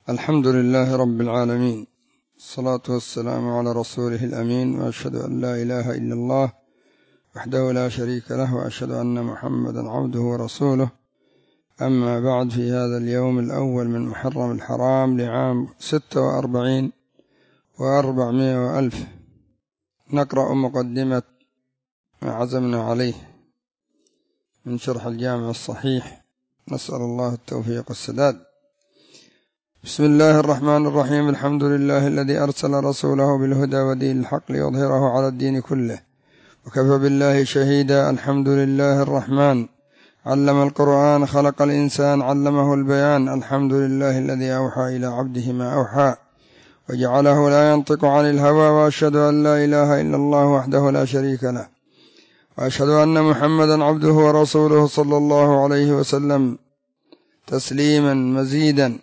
الحمد لله رب العالمين، الصلاة والسلام على رسوله الأمين، وأشهد أن لا إله إلا الله وحده لا شريك له، وأشهد أن محمدا عبده ورسوله. أما بعد، في هذا اليوم الأول من محرم الحرام لعام 46 و400 وألف نقرأ مقدمة ما عزمنا عليه من شرح الجامع الصحيح، نسأل الله التوفيق والسداد. بسم الله الرحمن الرحيم. الحمد لله الذي أرسل رسوله بالهدى ودين الحق ليظهره على الدين كله، وكفى بالله شهيدا. الحمد لله الرحمن، علم القرآن، خلق الإنسان، علمه البيان. الحمد لله الذي أوحى إلى عبده ما أوحى وجعله لا ينطق عن الهوى، وأشهد أن لا إله إلا الله وحده لا شريك له، وأشهد أن محمدا عبده ورسوله صلى الله عليه وسلم تسليما مزيدا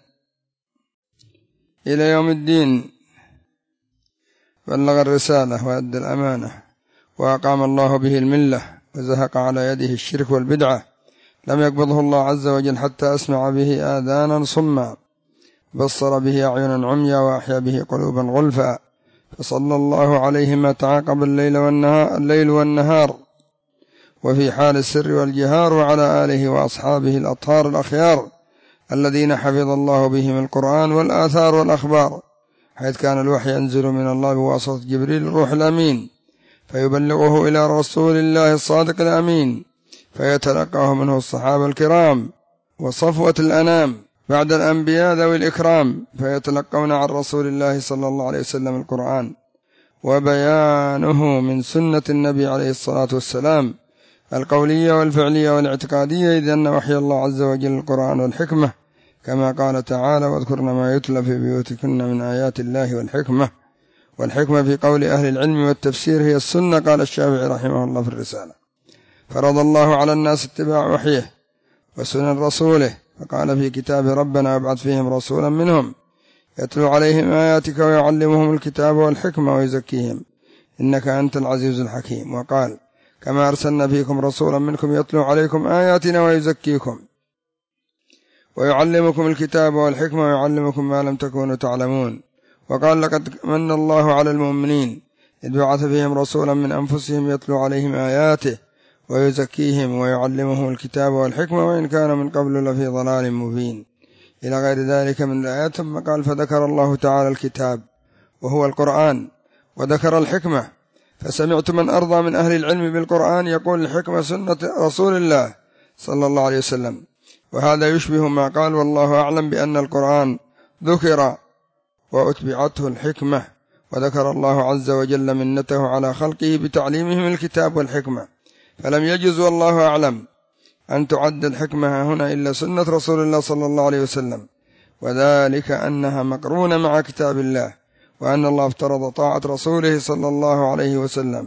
إلى يوم الدين. بلغ الرسالة وأدى الأمانة، وأقام الله به الملة، وزهق على يده الشرك والبدعة. لم يقبضه الله عز وجل حتى أسمع به آذانا صما، بصر به أعينا عميا، وأحيا به قلوبا غلفا. فصلى الله عليه ما تعاقب الليل والنهار، وفي حال السر والجهار، وعلى آله وأصحابه الأطهار الأخيار الذين حفظ الله بهم القرآن والآثار والأخبار، حيث كان الوحي ينزل من الله بواسطة جبريل الروح الأمين، فيبلغه إلى رسول الله الصادق الأمين، فيتلقاه منه الصحابة الكرام وصفوة الأنام بعد الأنبياء ذوي الإكرام، فيتلقون عن رسول الله صلى الله عليه وسلم القرآن وبيانه من سنة النبي عليه الصلاة والسلام القولية والفعلية والاعتقادية، إذ أن وحي الله عز وجل القرآن والحكمة، كما قال تعالى: واذكرن ما يتلى في بيوتكن من آيات الله والحكمة في قول أهل العلم والتفسير هي السنة. قال الشافعي رحمه الله في الرسالة: فرض الله على الناس اتباع وحيه وسنن رسوله، فقال في كتاب: ربنا وابعث فيهم رسولا منهم يتلو عليهم آياتك ويعلمهم الكتاب والحكمة ويزكيهم إنك أنت العزيز الحكيم. وقال: كما أرسلنا فيكم رسولا منكم يتلو عليكم آياتنا ويزكيكم ويعلمكم الكتاب والحكمة ويعلمكم ما لم تكونوا تعلمون. وقال: لقد من الله على المؤمنين إذ بعث فيهم رسولا من أنفسهم يتلو عليهم آياته ويزكيهم ويعلمهم الكتاب والحكمة وإن كان من قبل لفي ضلال مبين، إلى غير ذلك من الآيات. ثم قال: فذكر الله تعالى الكتاب وهو القرآن، وذكر الحكمة، فسمعت من أرضى من أهل العلم بالقرآن يقول: الحكمة سنة رسول الله صلى الله عليه وسلم، وهذا يشبه ما قال والله أعلم بأن القرآن ذكر وأتبعته الحكمة، وذكر الله عز وجل منته على خلقه بتعليمهم الكتاب والحكمة، فلم يجز والله أعلم أن تعد الحكمة هنا إلا سنة رسول الله صلى الله عليه وسلم، وذلك أنها مقرونة مع كتاب الله، وأن الله افترض طاعة رسوله صلى الله عليه وسلم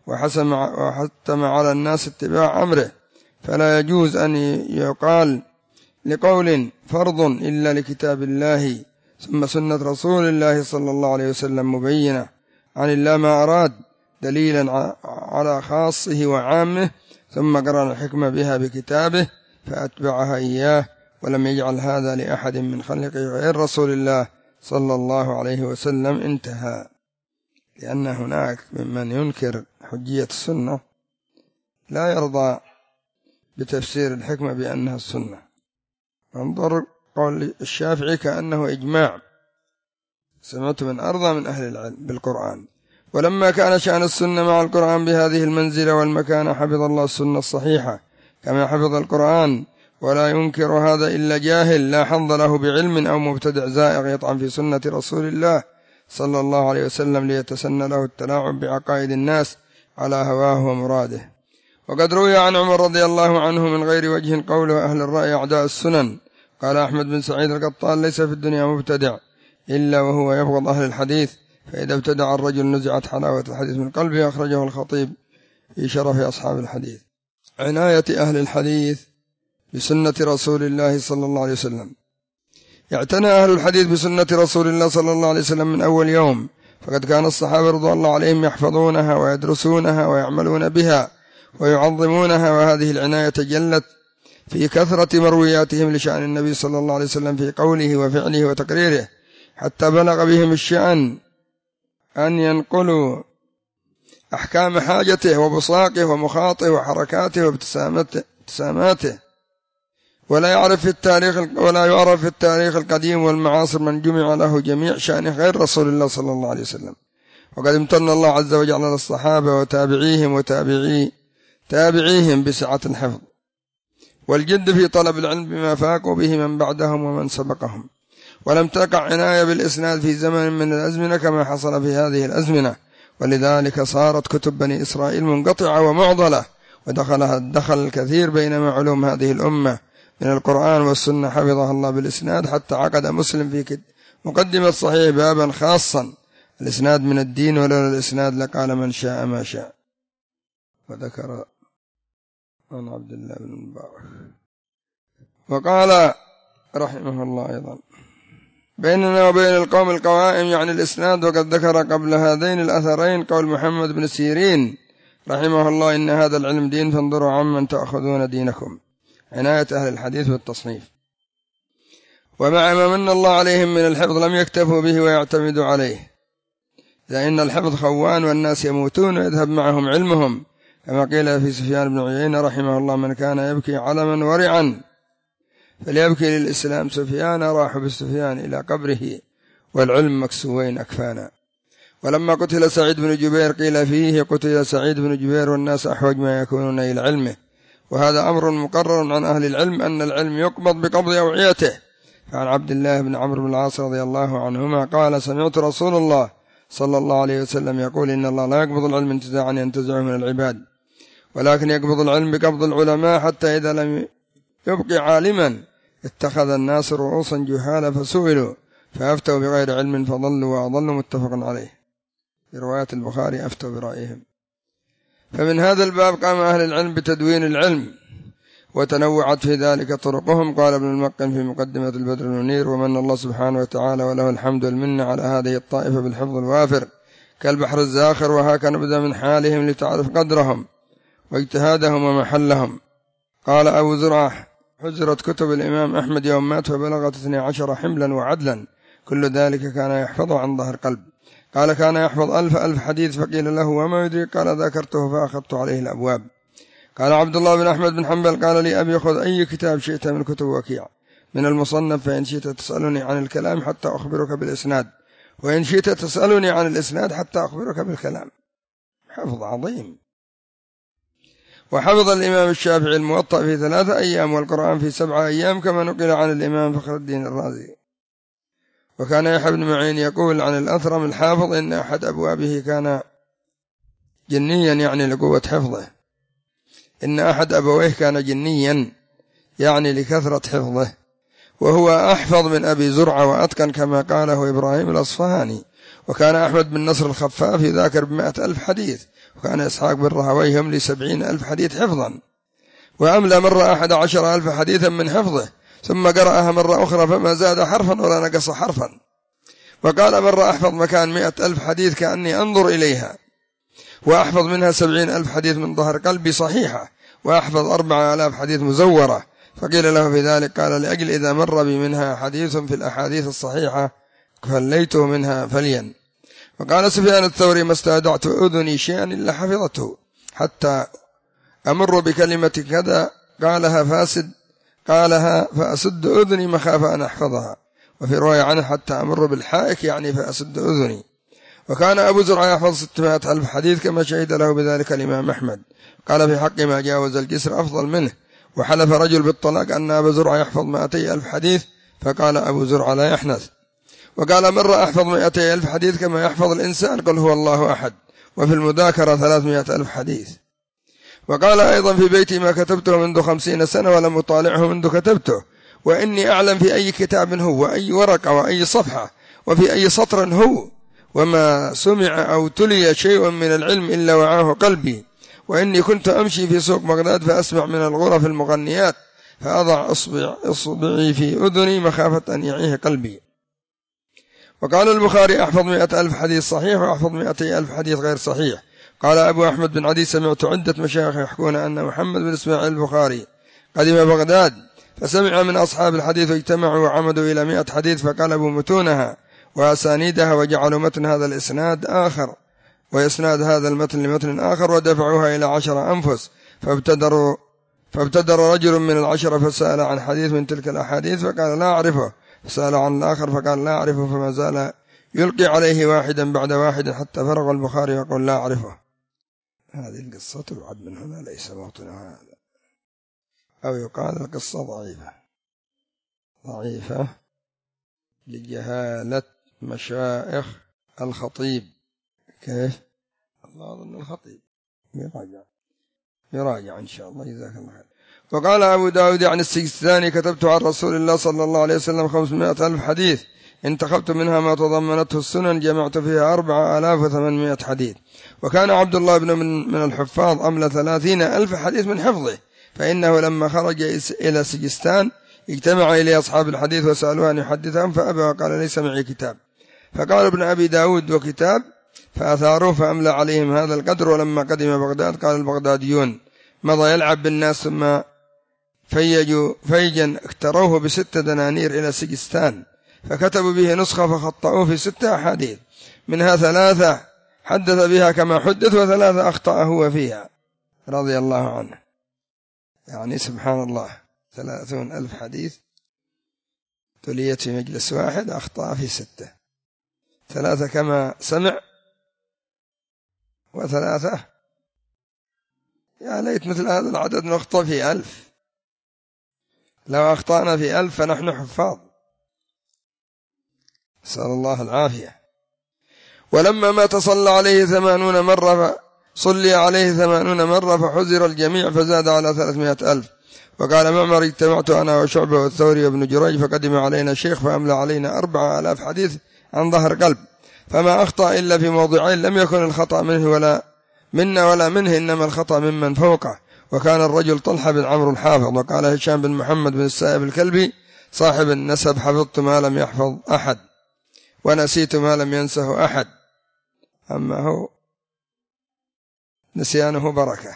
وحتم على الناس اتباع أمره، فلا يجوز أن يقال لقول فرض إلا لكتاب الله ثم سنة رسول الله صلى الله عليه وسلم مبينة عن الله ما أراد، دليلا على خاصه وعامه، ثم قرن الحكمة بها بكتابه فأتبعها إياه، ولم يجعل هذا لأحد من خلقه غير رسول الله صلى الله عليه وسلم. انتهى. لأن هناك ممن ينكر حجية السنة لا يرضى بتفسير الحكمة بأنها السنة. انظر قول الشافعي كأنه إجماع، سمعت من أرضى من أهل العلم بالقرآن. ولما كان شأن السنة مع القرآن بهذه المنزلة والمكانة، حفظ الله السنة الصحيحة كما حفظ القرآن، ولا ينكر هذا إلا جاهل لا حظ له بعلم أو مبتدع زائغ يطعن في سنة رسول الله صلى الله عليه وسلم ليتسنى له التلاعب بعقائد الناس على هواه ومراده. وقد روي عن عمر رضي الله عنه من غير وجه قوله: أهل الرأي أعداء السنن. قال أحمد بن سعيد القطان: ليس في الدنيا مبتدع إلا وهو يبغض أهل الحديث، فإذا ابتدع الرجل نزعت حلاوة الحديث من قلبه. أخرجه الخطيب في شرف أصحاب الحديث. عناية أهل الحديث بسنة رسول الله صلى الله عليه وسلم. اعتنى أهل الحديث بسنة رسول الله صلى الله عليه وسلم من أول يوم، فقد كان الصحابة رضي الله عليهم يحفظونها ويدرسونها ويعملون بها ويعظمونها، وهذه العناية جلت في كثرة مروياتهم لشأن النبي صلى الله عليه وسلم في قوله وفعله وتقريره، حتى بلغ بهم الشأن أن ينقلوا أحكام حاجته وبصاقه ومخاطه وحركاته وابتساماته، ولا يعرف في التاريخ القديم والمعاصر من جمع له جميع شأن غير رسول الله صلى الله عليه وسلم. وقد امتن الله عز وجل على الصحابة وتابعيهم تابعيهم بسعة الحفظ والجد في طلب العلم بما فاقوا به من بعدهم ومن سبقهم، ولم تقع عناية بالإسناد في زمن من الأزمنة كما حصل في هذه الأزمنة، ولذلك صارت كتب بني إسرائيل منقطعة ومعضلة، دخل الكثير بينما علوم هذه الأمة من القرآن والسنة حفظها الله بالإسناد، حتى عقد مسلم في مقدمة الصحيح بابا خاصا: الإسناد من الدين، ولولا الإسناد لقال من شاء ما شاء. وذكر عن عبد الله بن المبارك وقال رحمه الله أيضا: بيننا وبين القوم القوائم، يعني الإسناد. وقد ذكر قبل هذين الأثرين قول محمد بن سيرين رحمه الله: إن هذا العلم دين فانظروا عمن تأخذون دينكم. عناية أهل الحديث بالتصنيف. ومع ما من الله عليهم من الحفظ لم يكتفوا به ويعتمدوا عليه، لأن الحفظ خوان والناس يموتون ويذهب معهم علمهم، كما قيل في سفيان بن عيينة رحمه الله: من كان يبكي علما ورعا فليبكي للإسلام. سفيان راح بالسفيان إلى قبره والعلم مكسوين أكفانا. ولما قتل سعيد بن جبير قيل فيه: قتل سعيد بن جبير والناس أحوج ما يكونون إلى علمه. وهذا أمر مقرر عن أهل العلم أن العلم يقبض بقبض أوعيته. فعن عبد الله بن عمرو بن العاص رضي الله عنهما قال: سمعت رسول الله صلى الله عليه وسلم يقول: إن الله لا يقبض العلم انتزاعا ينتزعه من العباد، ولكن يقبض العلم بقبض العلماء، حتى إذا لم يبقي عالما اتخذ الناس رؤوسا جهالا فسئلوا فأفتوا بغير علم فضلوا وأضلوا. متفق عليه. في رواية البخاري: أفتوا برأيهم. فمن هذا الباب قام أهل العلم بتدوين العلم، وتنوعت في ذلك طرقهم. قال ابن المقن في مقدمة البدر المنير: ومن الله سبحانه وتعالى وله الحمد والمنة على هذه الطائفة بالحفظ الوافر كالبحر الزاخر، وهكذا نبدأ من حالهم لتعرف قدرهم واجتهادهم ومحلهم. قال أبو زرعة: حجرت كتب الإمام أحمد يوم مات فبلغت 12 حملا وعدلا، كل ذلك كان يحفظه عن ظهر قلب. قال: كان يحفظ 1000 حديث، فقيل له: وما يدري؟ قال: ذكرته فأخذت عليه الأبواب. قال عبد الله بن أحمد بن حنبل: قال لي أبي: خذ أي كتاب شئت من كتب وكيع من المصنف، فإن شئت تسألني عن الكلام حتى أخبرك بالإسناد، وإن شئت تسألني عن الإسناد حتى أخبرك بالكلام. حفظ عظيم. وحفظ الإمام الشافعي الموطأ في 3 أيام، والقرآن في 7 أيام، كما نقل عن الإمام فخر الدين الرازي. وكان يحيى بن معين يقول عن الأثرم الحافظ: إن أحد أبوابه كان جنيا، يعني لقوة حفظه. إن أحد أبويه كان جنيا، يعني لكثرة حفظه، وهو أحفظ من أبي زرعة وأتقن، كما قاله إبراهيم الأصفهاني. وكان أحمد بن نصر الخفاف ذاكر ب100,000 حديث، وكان إسحاق بن راهويه يملي 70,000 حديث حفظا، وأملى مرة 11,000 حديثا من حفظه، ثم قرأها مرة أخرى فما زاد حرفا ولا نقص حرفا. وقال: مرة أحفظ مكان 100,000 حديث كأني أنظر إليها، وأحفظ منها 70,000 حديث من ظهر قلبي صحيحة، وأحفظ 4,000 حديث مزورة. فقيل له في ذلك قال: لأجل إذا مر بي منها حديث في الأحاديث الصحيحة فليته منها فليا. وقال سفيان الثوري: ما استودعت أذني شيئا إلا حفظته، حتى أمر بكلمة كذا قالها فأسد أذني مخافة أن أحفظها. وفي رواية عنه: حتى أمر بالحائك، يعني فأسد أذني. وكان أبو زرعة يحفظ 600,000 حديث، كما شهد له بذلك الإمام أحمد. قال في حق ما جاوز الجسر أفضل منه. وحلف رجل بالطلاق أن أبو زرعة يحفظ 200,000 حديث، فقال أبو زرعة: لا يحنث. وقال: مرة أحفظ 200,000 حديث كما يحفظ الإنسان، قل هو الله أحد. وفي المذاكرة 300,000 حديث. وقال أيضا في بيتي: ما كتبته منذ 50 سنة ولم أطالعه منذ كتبته، وإني أعلم في أي كتاب هو، وأي ورقة، وأي صفحة، وفي أي سطر هو، وما سمع أو تلي شيء من العلم إلا وعاه قلبي. وإني كنت أمشي في سوق بغداد فأسمع من الغرف المغنيات، فأضع إصبعي في أذني مخافة أن يعيه قلبي. وقال البخاري: أحفظ 100,000 حديث صحيح، وأحفظ 200,000 حديث غير صحيح. قال أبو أحمد بن عدي: سمعت عدة مشايخ يحكون أن محمد بن إسماعيل البخاري قدم بغداد فسمع من أصحاب الحديث واجتمعوا وعمدوا إلى 100 حديث فقلبوا متونها وأسانيدها وجعلوا متن هذا الإسناد آخر وإسناد هذا المتن لمتن آخر ودفعوها إلى 10 أنفس. فابتدر رجل من 10 فسأل عن حديث من تلك الأحاديث فقال لا أعرفه، فسأل عن الآخر فقال لا أعرفه، فما زال يلقي عليه واحدا بعد واحد حتى فرغ البخاري يقول لا أعرفه. هذه القصة تبعد من هنا، ليس موطنها هذا، أو يقال القصة ضعيفة لجهالة مشايخ الخطيب. كيف؟ الله أظن الخطيب يراجع إن شاء الله، جزاك الله خير. وقال أبو داود عن السجستاني كتبت عن رسول الله صلى الله عليه وسلم 500,000 حديث، انتخبت منها ما تضمنته السنن، جمعت فيها 4,800 حديث. وكان عبد الله بن من الحفاظ أمل 30,000 حديث من حفظه، فإنه لما خرج إلى سجستان اجتمع إليه أصحاب الحديث وسألوه أن يحدثهم فأبى وقال ليس معي كتاب. فقال ابن أبي داود وكتاب، فأثاروه فأملى عليهم هذا القدر. ولما قدم بغداد قال البغداديون مضى يلعب بالناس ثم فيجا اكتروه ب6 دنانير إلى سجستان، فكتبوا به نسخة فخطأوه في 6 أحاديث، منها 3 حدث بها كما حدث و3 أخطأ هو فيها رضي الله عنه. يعني سبحان الله 30,000 حديث تليت في مجلس واحد، أخطأ في 6، 3 كما سمع و3 يا ليت مثل هذا العدد نخطأ في 1000. لو أخطأنا في 1000 فنحن حفاظ، نسأل الله العافية. ولما مات صلى عليه 80 مرة صلي عليه 80 مرة فحزر الجميع فزاد على 300,000. وقال معمر اجتمعت أنا وشعبة والثوري وابن جريج فقدم علينا شيخ فأملى علينا 4,000 حديث عن ظهر قلب، فما أخطأ إلا في موضعين لم يكن الخطأ منه ولا منا ولا منه، إنما الخطأ ممن فوقه. وكان الرجل طلحة بن عمرو الحافظ. وقال هشام بن محمد بن السائب الكلبي صاحب النسب حفظت ما لم يحفظ أحد ونسيت ما لم ينسه أحد، أما هو نسيانه بركة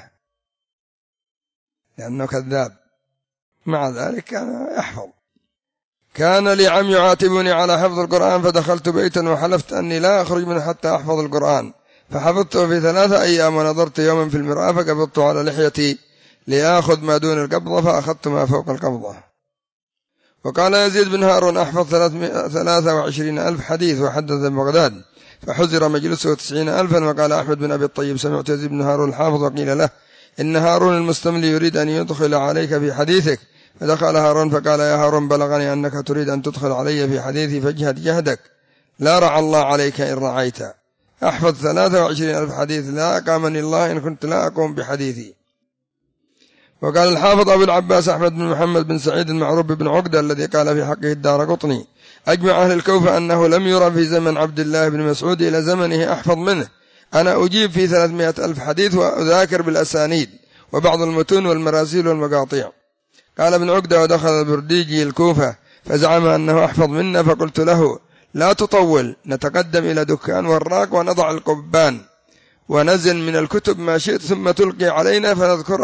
لأنه كذاب، مع ذلك كان يحفظ. كان لي عم يعاتبني على حفظ القرآن فدخلت بيتا وحلفت أني لا أخرج منه حتى أحفظ القرآن، فحفظته في 3 أيام ونظرت يوما في المرآة فقبضت على لحيتي لآخذ ما دون القبضة فأخذت ما فوق القبضة. وقال يزيد بن هارون أحفظ 23,000 حديث وحدث بغداد فحزر مجلسه 90,000. وقال أحمد بن أبي الطيب سمعت يزيد بن هارون الحافظ وقيل له إن هارون المستملي يريد أن يدخل عليك في حديثك، فدخل هارون فقال يا هارون بلغني أنك تريد أن تدخل علي في حديثي فاجهد جهدك، لا رعى الله عليك إن رعيت. أحفظ 23,000 حديث لا أقامني الله إن كنت لا أقوم بحديثي. وقال الحافظ أبو العباس أحمد بن محمد بن سعيد المعروف بن عقدة الذي قال في حقه الدارقطني أجمع أهل الكوفة أنه لم يرى في زمن عبد الله بن مسعود إلى زمنه أحفظ منه. أنا أجيب في 300,000 حديث وأذاكر بالأسانيد وبعض المتون والمراسيل والمقاطيع. قال ابن عقدة ودخل البرديجي الكوفة فزعم أنه أحفظ منا، فقلت له لا تطول، نتقدم إلى دكان وراق ونضع القبان ونزل من الكتب ما شئت ثم تلقي علينا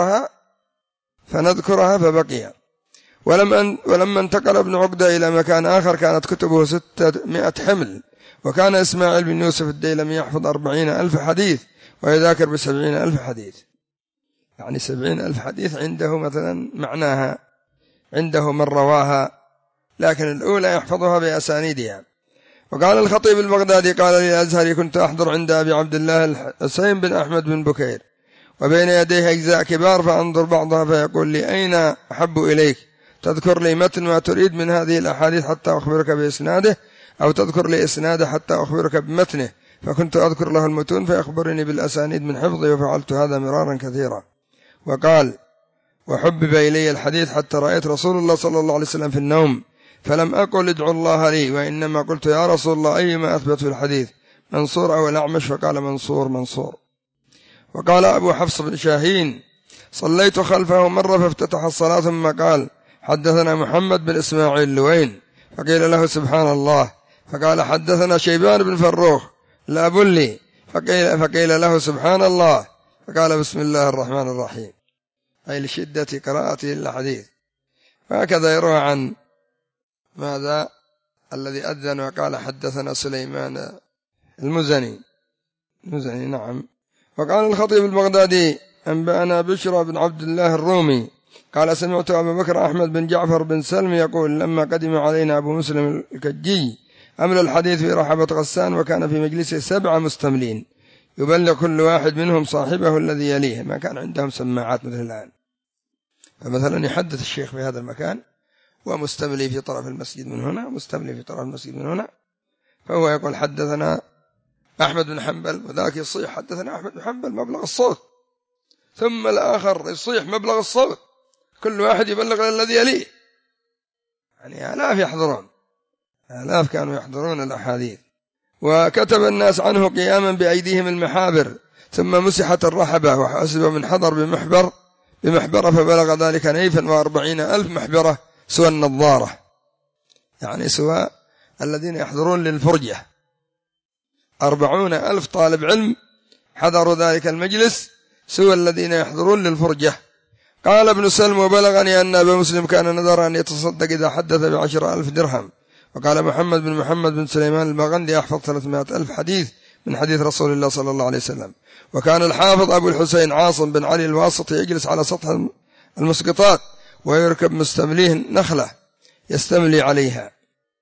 فنذكرها فبقي. ولما انتقل ابن عقدة إلى مكان آخر كانت كتبه 600 حمل. وكان إسماعيل بن يوسف الديلمي يحفظ 40,000 حديث ويذاكر ب70,000 حديث، يعني 70,000 حديث عنده مثلا معناها عنده من رواها، لكن الأولى يحفظها بأسانيدها. وقال الخطيب البغدادي قال لي الأزهري كنت أحضر عند أبي عبد الله الحسين بن أحمد بن بكير وبين يديه أجزاء كبار فأنظر بعضها فيقول لي أين أحب إليك، تذكر لي متن ما تريد من هذه الأحاديث حتى أخبرك بإسناده، أو تذكر لي إسناده حتى أخبرك بمتنه، فكنت أذكر له المتون فيخبرني بالأسانيد من حفظي، وفعلت هذا مرارا كثيرا. وقال وحبب إلي الحديث حتى رأيت رسول الله صلى الله عليه وسلم في النوم فلم أقل ادعو الله لي، وإنما قلت يا رسول الله أيما أثبت في الحديث منصور أو الأعمش، فقال منصور. وقال أبو حفص بن شاهين صليت خلفه مرة فافتتح الصلاة ثم قال حدثنا محمد بن إسماعيل لوين، فقيل له سبحان الله، فقال حدثنا شيبان بن فروخ لا بلي، فقيل له سبحان الله، فقال بسم الله الرحمن الرحيم. أي لشدة قراءته الحديث. وهكذا يروى عن ماذا الذي أذن وقال حدثنا سليمان المزني نعم. وقال الخطيب البغدادي أنبأنا بشرى بن عبد الله الرومي قال سمعت أبا بكر أحمد بن جعفر بن سلم يقول لما قدم علينا أبو مسلم الكجي أمل الحديث في رحبة غسان وكان في مجلسه 7 مستملين يبلغ كل واحد منهم صاحبه الذي يليه، ما كان عندهم سماعات مثل الآن، فمثلا يحدث الشيخ في هذا المكان ومستملي في طرف المسجد من هنا ومستملي في طرف المسجد من هنا، فهو يقول حدثنا أحمد بن حنبل، وذاك يصيح حدثنا أحمد بن حنبل مبلغ الصوت، ثم الآخر يصيح مبلغ الصوت، كل واحد يبلغ الذي يليه، يعني آلاف يحضرون، آلاف كانوا يحضرون الأحاديث. وكتب الناس عنه قياما بأيديهم المحابر، ثم مسحت الرحبة وحسب من حضر بمحبرة فبلغ ذلك نيفا 40,000 محبرة سوى النظارة، يعني سوى الذين يحضرون للفرجة 40,000 طالب علم حضروا ذلك المجلس سوى الذين يحضرون للفرجة. قال ابن سلم وبلغني أن أبا مسلم كان نذر أن يتصدق إذا حدث ب10,000 درهم. وقال محمد بن سليمان البغندي أحفظ 300,000 حديث من حديث رسول الله صلى الله عليه وسلم. وكان الحافظ أبو الحسين عاصم بن علي الواسطي يجلس على سطح المسقطات ويركب مستمليه نخلة يستملي عليها،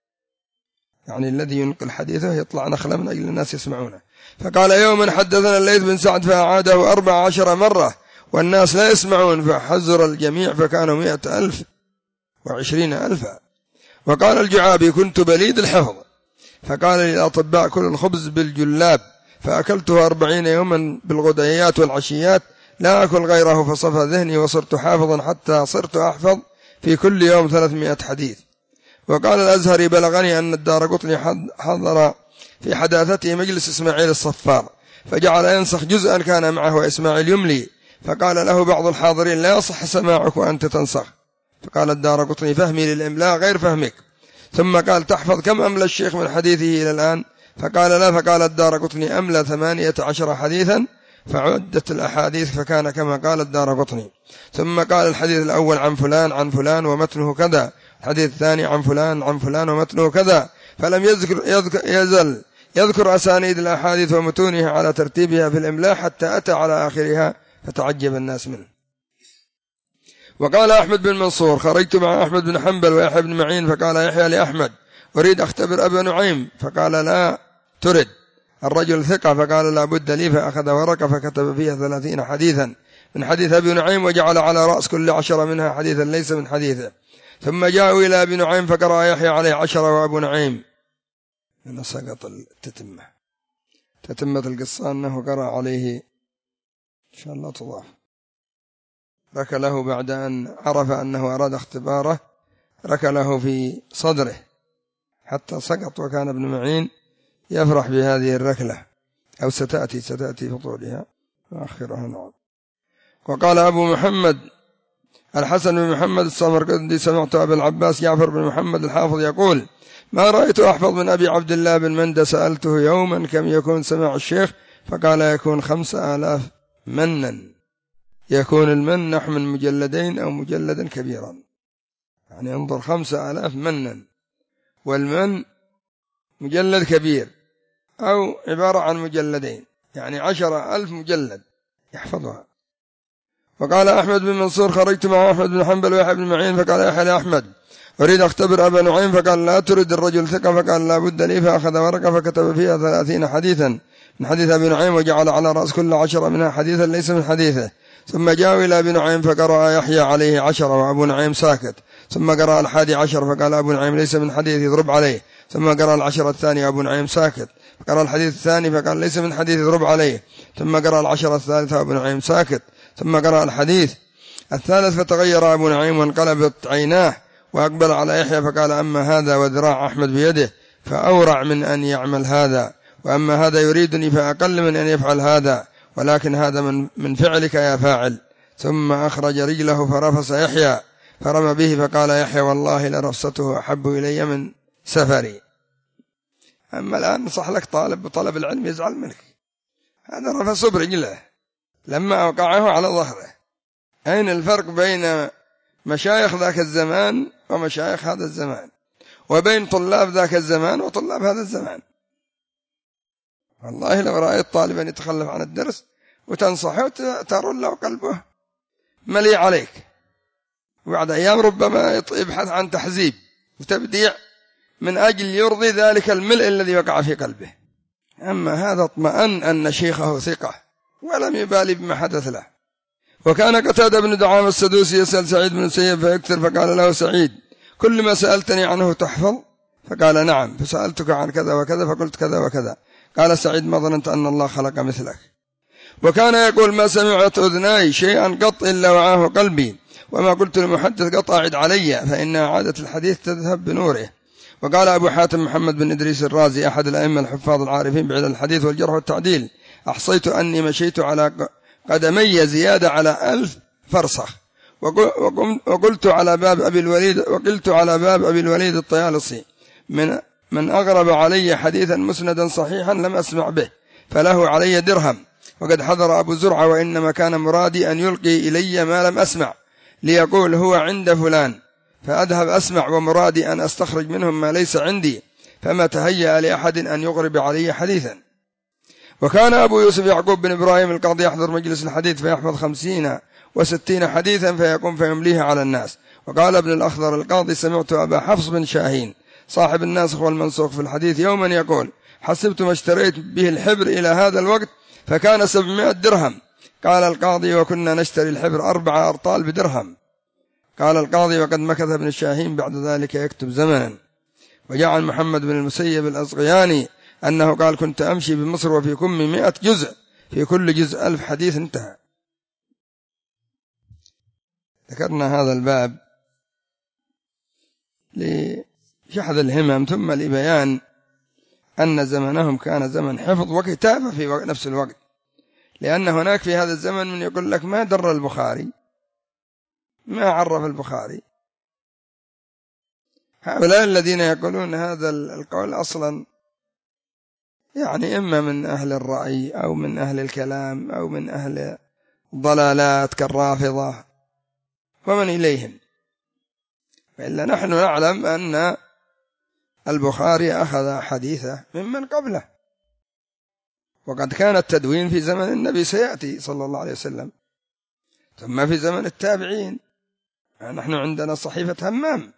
يعني الذي ينقل حديثه يطلع نخلة من أجل الناس يسمعونه. فقال يوما حدثنا الليث بن سعد فأعاده 14 مرة والناس لا يسمعون، فحزر الجميع فكانوا 100,000 و20,000. وقال الجعابي كنت بليد الحفظ، فقال للأطباء كل الخبز بالجلاب، فأكلته 40 يوما بالغديات والعشيات لا أكل غيره، فصفى ذهني وصرت حافظا حتى صرت أحفظ في كل يوم 300 حديث. وقال الأزهري بلغني أن الدارقطني حضر في حداثته مجلس إسماعيل الصفار فجعل ينسخ جزءا كان معه وإسماعيل يملي، فقال له بعض الحاضرين لا يصح سماعك وأنت تنسخ، فقال الدارقطني فهمي للإملاء غير فهمك. ثم قال تحفظ كم أملى الشيخ من حديثه إلى الآن؟ فقال لا، فقال الدارقطني أملى 18 حديثا، فعدت الأحاديث فكان كما قال الدارقطني. ثم قال الحديث الأول عن فلان عن فلان ومتنه كذا، الحديث الثاني عن فلان عن فلان ومتنه كذا، فلم يزل يذكر أسانيد الأحاديث ومتونها على ترتيبها في الإملاء حتى أتى على آخرها فتعجب الناس منه. وقال أحمد بن منصور خرجت مع أحمد بن حنبل ويحيى بن معين، فقال يحيى لأحمد أريد أختبر أبا نعيم، فقال لا ترد، الرجل ثقة، فقال لا بد لي، فأخذ ورقة فكتب فيها 30 حديثا من حديث أبي نعيم، وجعل على رأس كل 10 منها حديثا ليس من حديثه. ثم جاءوا إلى أبي نعيم فقرأ يحيى عليه 10 وأبو نعيم من سقط تتمة القصة أنه قرأ عليه إن شاء الله تضاف، ركله بعد أن عرف أنه أراد اختباره، ركله في صدره حتى سقط، وكان ابن معين يفرح بهذه الركلة، أو ستأتي فطولها وآخرها. نعم. وقال أبو محمد الحسن بن محمد السمرقندي سمعت أبا العباس جعفر بن محمد الحافظ يقول ما رأيت أحفظ من أبي عبد الله بن مندى، سألته يوما كم يكون سماع الشيخ، فقال يكون 5,000 منا، يكون المن نحو من مجلدين أو مجلدا كبيرا، يعني انظر 5,000 منا، والمن مجلد كبير أو عبارة عن مجلدين، يعني 10,000 مجلد يحفظها. وقال أحمد بن منصور خرجت مع أحمد بن حنبل ويحيى بن معين، فقال يحيى لأحمد أريد أختبر أبا نعيم، فقال لا ترد، الرجل ثقة، فقال لا بد لي، فأخذ ورقة فكتب فيها 30 حديثا من حديث أبي نعيم، وجعل على رأس كل 10 منها حديثا ليس من حديثه. ثم جاءوا إلى أبي نعيم فقرأ يحيى عليه 10 وأبو نعيم ساكت. ثم قرأ 11 فقال أبو نعيم ليس من حديث يضرب عليه. ثم قرأ 10 الثاني أبو نعيم ساكت. قرأ الحديث الثاني فقال ليس من حديث يضرب عليه. ثم قرأ 10 الثالثة أبو نعيم ساكت. ثم قرأ الحديث الثالث فتغير أبو نعيم وانقلبت عيناه وأقبل على يحيى فقال أما هذا وذراع أحمد بيده فأورع من أن يعمل هذا، وأما هذا يريدني فأقل من أن يفعل هذا، ولكن هذا من فعلك يا فاعل. ثم أخرج رجله فرفس يحيى فرمى به، فقال يحيى والله لرفسته أحب إلي من سفري. أما الآن نصح لك طالب بطلب العلم يزعل منك، هذا رفسه برجله لما أوقعه على ظهره، أين الفرق بين مشايخ ذاك الزمان ومشايخ هذا الزمان، وبين طلاب ذاك الزمان وطلاب هذا الزمان؟ والله لو رأيت طالبا يتخلف عن الدرس وتنصحه وترى له قلبه مليء عليك، وبعد أيام ربما يبحث عن تحزيب وتبديع من أجل يرضي ذلك الملء الذي وقع في قلبه. أما هذا اطمأن أن شيخه ثقة ولم يبالي بما حدث له. وكان قتادة بن دعامة السدوسي يسأل سعيد بن المسيب فيكثر، فقال له سعيد: كل ما سألتني عنه تحفظ؟ فقال: نعم، فسألتك عن كذا وكذا فقلت كذا وكذا. قال سعيد: ما ظننت أن الله خلق مثلك. وكان يقول: ما سمعت أذناي شيئا قط إلا وعاه قلبي، وما قلت لمحدث قط أعد علي، فإن عادة الحديث تذهب بنوره. وقال أبو حاتم محمد بن إدريس الرازي أحد الأئمة الحفاظ العارفين بعلم الحديث والجرح والتعديل: أحصيت أني مشيت على قدمي زيادة على 1000 فرسخ، وقلت على باب أبي الوليد الطيالسي: من أغرب علي حديثا مسندا صحيحا لم أسمع به فله علي درهم. وقد حضر أبو زرعة وإنما كان مرادي أن يلقي إلي ما لم أسمع ليقول هو عند فلان، فأذهب أسمع ومرادي أن أستخرج منهم ما ليس عندي، فما تهيأ لأحد أن يغرب علي حديثا. وكان أبو يوسف يعقوب بن إبراهيم القاضي يحضر مجلس الحديث فيحفظ 50 و60 حديثا فيقوم فيمليها على الناس. وقال ابن الأخضر القاضي: سمعت أبا حفص بن شاهين صاحب الناسخ والمنسوخ في الحديث يوما يقول: حسبت ما اشتريت به الحبر إلى هذا الوقت فكان 700 درهم. قال القاضي: وكنا نشتري الحبر 4 أرطال بدرهم. قال القاضي: وقد مكث ابن الشاهين بعد ذلك يكتب زمنا. وجاء عن محمد بن المسيب الأصغياني أنه قال: كنت أمشي بمصر وفي كمي 100 جزء، في كل جزء 1000 حديث. انتهى. ذكرنا هذا الباب لشحذ الهمم ثم لبيان أن زمنهم كان زمن حفظ وكتابة في نفس الوقت، لأن هناك في هذا الزمن من يقول لك: ما در البخاري، ما عرف البخاري. هؤلاء الذين يقولون هذا القول أصلا يعني إما من أهل الرأي أو من أهل الكلام أو من أهل ضلالات كالرافضة ومن إليهم، فإلا نحن نعلم أن البخاري أخذ حديثه ممن قبله، وقد كان التدوين في زمن النبي سيأتي صلى الله عليه وسلم، ثم في زمن التابعين. نحن عندنا صحيفة همام،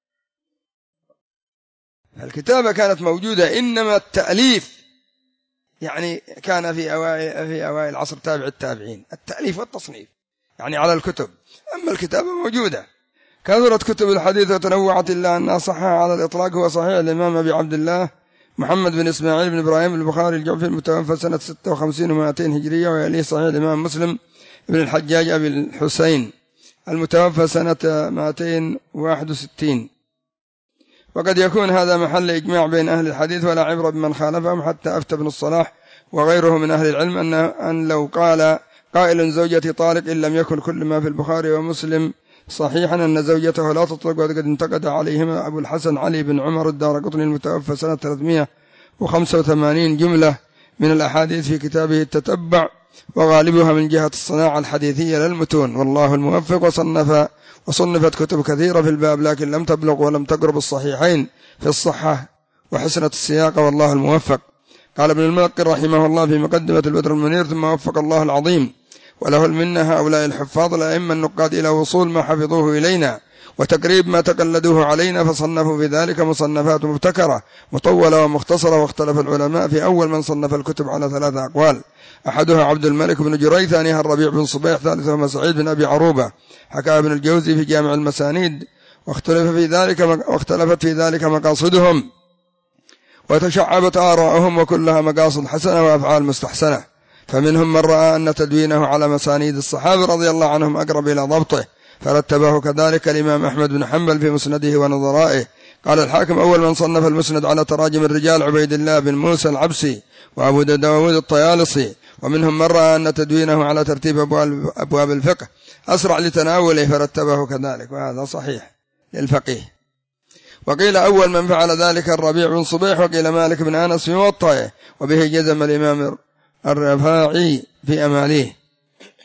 الكتابة كانت موجودة، إنما التأليف يعني كان في أوائل عصر تابع التابعين، التأليف والتصنيف يعني على الكتب، أما الكتابة موجودة. كثرت كتب الحديث وتنوعت إلا أنها صحها على الإطلاق هو صحيح الإمام أبي عبد الله محمد بن إسماعيل بن إبراهيم البخاري الجعفي المتوفى سنة 56 و200 هجرية، ويليه صحيح الإمام مسلم بن الحجاج أبي الحسين المتوفى سنة 261. وقد يكون هذا محل إجماع بين أهل الحديث ولا عبرة بمن خالفهم، حتى أفتى ابن الصلاح وغيره من أهل العلم أن لو قال قائل زوجتي طالق إن لم يكن كل ما في البخاري ومسلم صحيحا أن زوجته لا تطلق، وقد انتقد عليهما أبو الحسن علي بن عمر الدارقطني المتوفى سنة 385 جملة من الأحاديث في كتابه التتبع، وغالبها من جهة الصناعة الحديثية للمتون، والله الموفق. وصنفت كتب كثيرة في الباب لكن لم تبلغ ولم تقرب الصحيحين في الصحة وحسنة السياق، والله الموفق. قال ابن الملقن رحمه الله في مقدمة البدر المنير: ثم وفق الله العظيم وله المنة هؤلاء الحفاظ الأئمة النقاد إلى وصول ما حفظوه إلينا وتقريب ما تقلدوه علينا، فصنفوا في ذلك مصنفات مبتكرة مطولة ومختصرة. واختلف العلماء في أول من صنف الكتب على 3 أقوال: أحدها عبد الملك بن جري، ثانيها الربيع بن صبيح، ثالثهما سعيد بن أبي عروبة. حكى ابن الجوزي في جامع المسانيد: واختلفت في ذلك مقاصدهم وتشعبت آراءهم، وكلها مقاصد حسنة وأفعال مستحسنة. فمنهم من رأى أن تدوينه على مسانيد الصحابة رضي الله عنهم أقرب إلى ضبطه فرتبه، كذلك الإمام أحمد بن حنبل في مسنده ونظرائه. قال الحاكم: أول من صنف المسند على تراجم الرجال عبيد الله بن موسى العبسي وأبو داود الطيالسي. ومنهم من رأى أن تدوينه على ترتيب أبواب الفقه أسرع لتناوله فرتبه كذلك، وهذا صحيح للفقيه. وقيل أول من فعل ذلك الربيع بن صبيح، وقيل مالك بن أنس في موطئه، وبه جزم الإمام الرفاعي في أماليه.